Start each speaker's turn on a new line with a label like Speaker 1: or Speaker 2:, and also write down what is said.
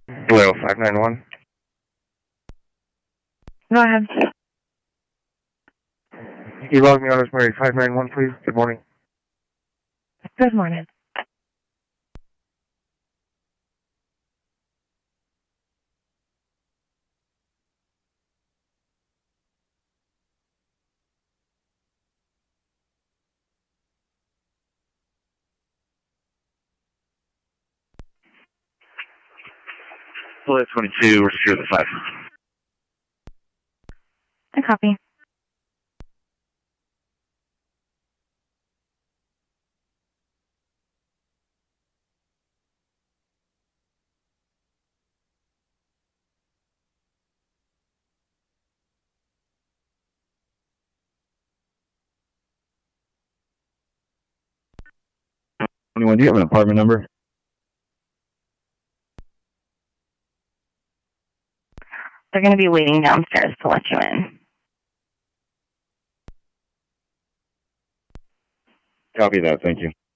Speaker 1: Hello, 591.
Speaker 2: Go ahead.
Speaker 1: You log me on as Mary 591, please. Good morning.
Speaker 2: Good morning.
Speaker 1: Hello, 22, we're secure the 5.
Speaker 2: I copy.
Speaker 1: Anyone, do you have an apartment number?
Speaker 2: They're going to be waiting downstairs to let you in.
Speaker 1: Copy that, thank you.